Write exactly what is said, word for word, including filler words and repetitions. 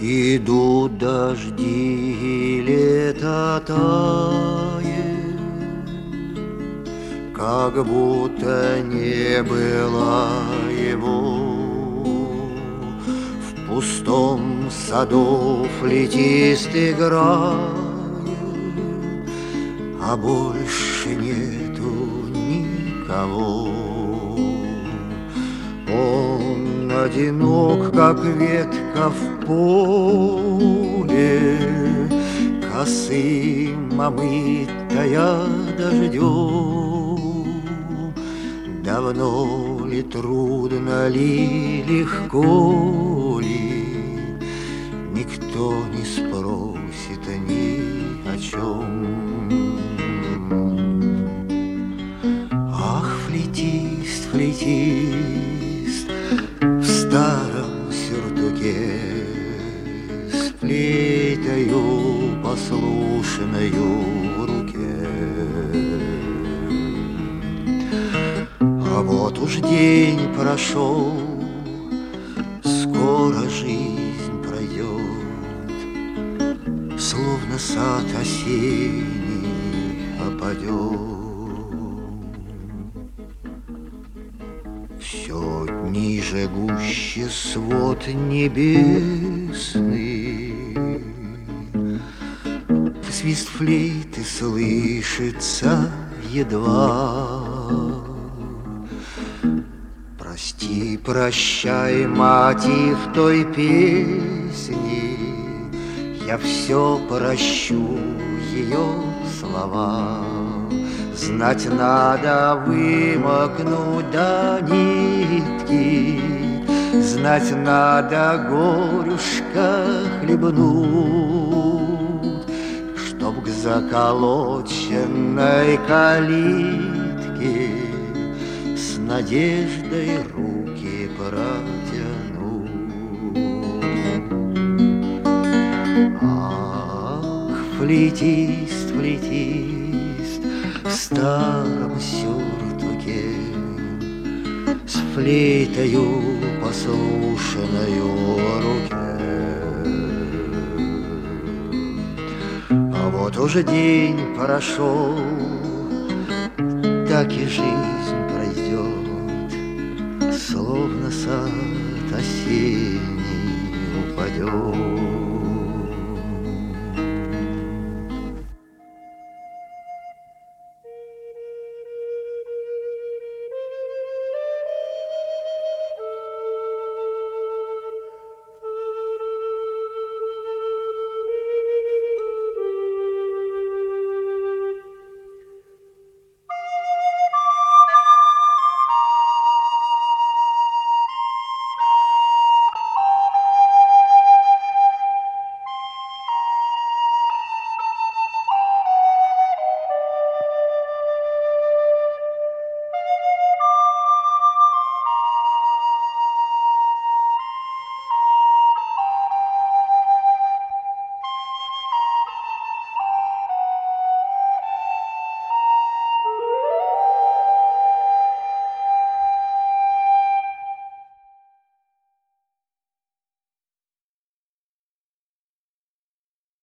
Идут дожди, и лето тает, как будто не было его. В пустом саду флейтист играет, а больше нету никого. Он одинок, как ветка в поле, косым омытая дождем. Давно ли, трудно ли, легко ли, никто не спросит ни о чем. Ах, флейтист, флейтист, в старом сюртуке, с флейтою послушною в руке. А вот уж день прошел, скоро жизнь пройдет, словно сад осенний опадет. Все ниже, гуще свод небесный, свист флейты слышится едва. Прости, прощай, мать, и в той песне я все прощу ее слова. Знать надо вымокнуть до нитки, знать надо горюшка хлебнуть, чтоб к заколоченной калитке с надеждой руки протянуть. Ах, флейтист, флейтист, в старом сюртуке, с флейтою послушною в руке. А вот уже день прошел, так и жизнь пройдет, словно сад осенний упадет.